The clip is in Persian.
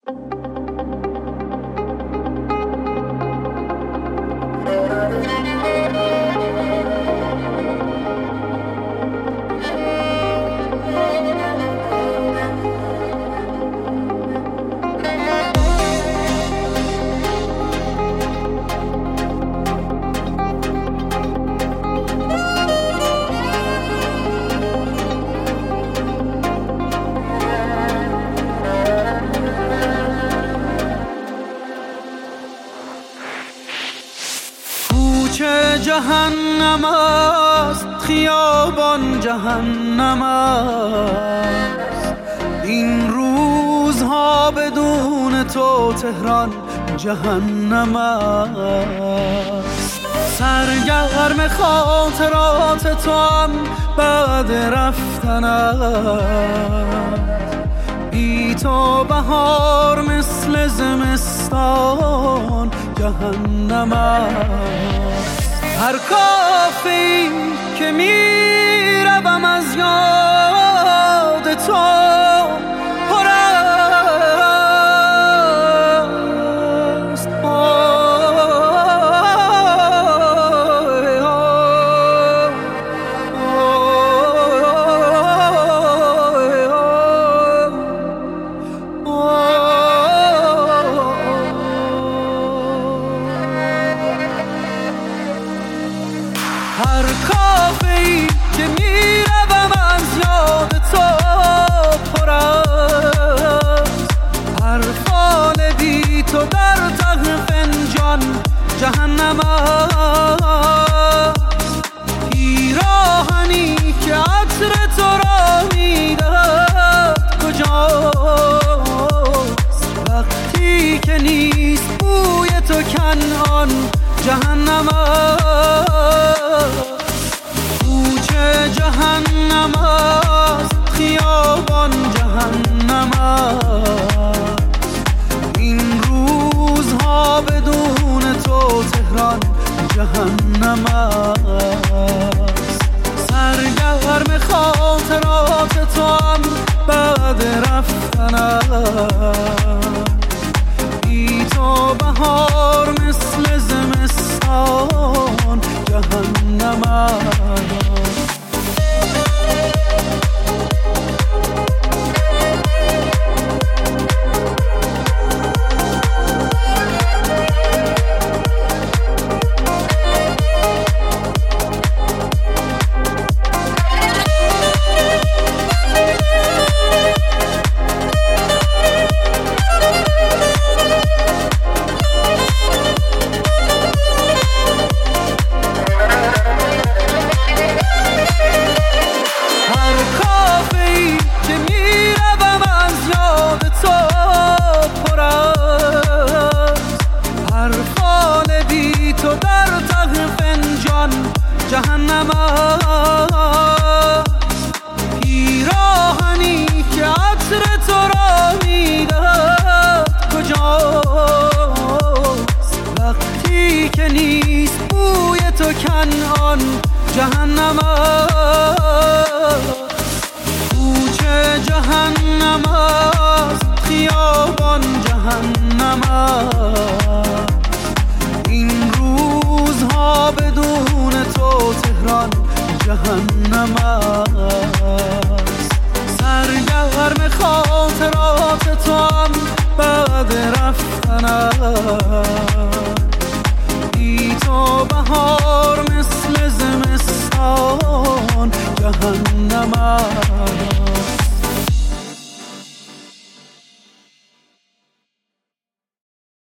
جهنم است، خیابان جهنم است، این روزها بدون تو تهران جهنم است. سرگرم خاطرات تو هم بعد رفتنت، بی تو بهار مثل زمستان جهنم است. هر کافی که میروم از یاد تو پر است. هر کافه‌ای که میروم از یاد تو پر است. هر فال بی تو در ته فنجان جهنم است. پیراهنی که عطر تو را میدهد کجاست؟ وقتی که نیست بوی تو کنعان جهنم است. کوچه جهنم است، خیابان جهنم است، این روزها بدون تو تهران جهنم است. سرگرم خاطرات تو هم بعد رفتنت، بی تو بهار مثل زمستان جهنم است. جهنم است. پیراهنی که عطر تو را میدهد کجاست؟ وقتی که نیست بوی تو کنعان جهنم است. کوچه جهنم است، خیابان جهنم است، این روزها بدون تو تهران جهنم است. سرگرم خاطرات تو هم بعد رفتنت، بی تو بهار